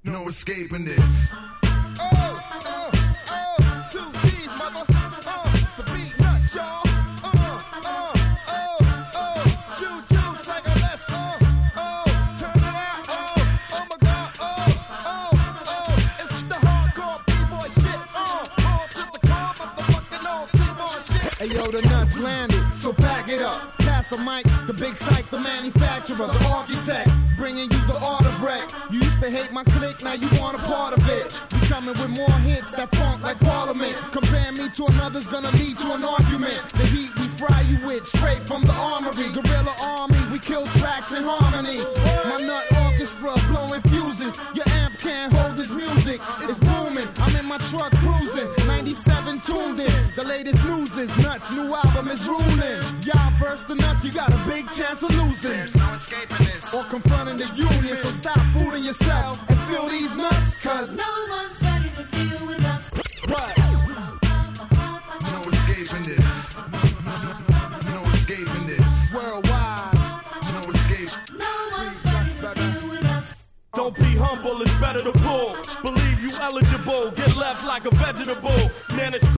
No escaping this. Two G's, mother. The beat nuts, y'all. Juju, second, let's go. Turn it out. Oh my God. It's the hardcore B-boy shit. All to the car, motherfucking old B-boy shit. Hey yo, the nuts landed, so pack it up. Pass the mic, the big psych, the manufacturer, the architect, bringing you the art of wreck. You used to hate my clique, now you want a part of it. We coming with more hits that funk like Parliament. Compare me to another's gonna lead to an argument. The heat we fry you with, straight from the armory. Guerrilla army, we kill tracks in harmony. My nut orchestra blowing fuses. Your amp can't hold this music, it's booming. I'm in my truck cruising, 97 tuned in. The latest news is nuts, new album is ruling. Y'all verse the nuts, you got a big chance of losing. There's no escaping this. Or confronting the union, so stop fooling yourself and feel these nuts, cause no one's ready to deal with us. What? No escaping this. No escaping this. Worldwide. No escape. No one's ready to deal with us. Don't be humble, it's better to pull. Believe you eligible, get left like a vegetable. Man, it's